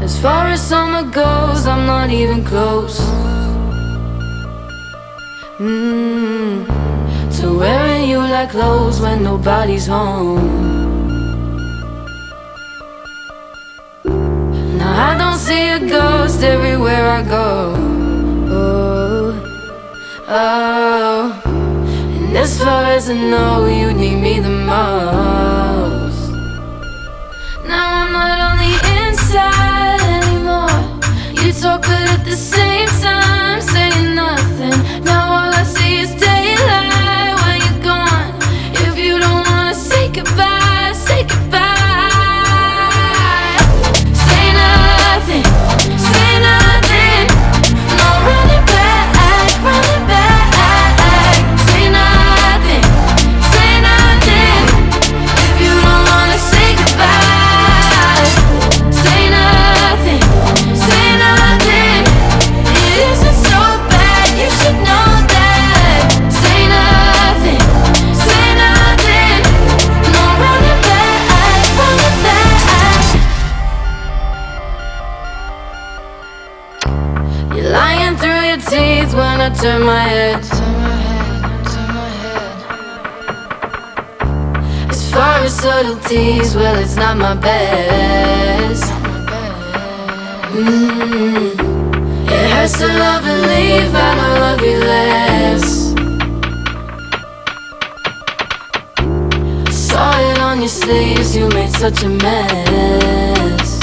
As far as summer goes, I'm not even close to wearing you like clothes when nobody's home. Now I don't see a ghost everywhere I go. Oh, and as far as I know, you need me the most. Now I'm not on the inside anymore. You talk but at the same time saying nothing. Now all I see is daylight when you're gone. If you don't wanna say goodbye, say goodbye. Say nothing, say nothing. No running back, running back. Say nothing, say nothing. If you don't wanna say goodbye, say nothing, say nothing. It isn't so bad, you should know that. Say nothing, say nothing. No running back, running back. You're lying through your teeth when I turn my head. As far as subtleties, well, it's not my best. It hurts to love and leave, I don't love you less. Saw it on your sleeves, you made such a mess.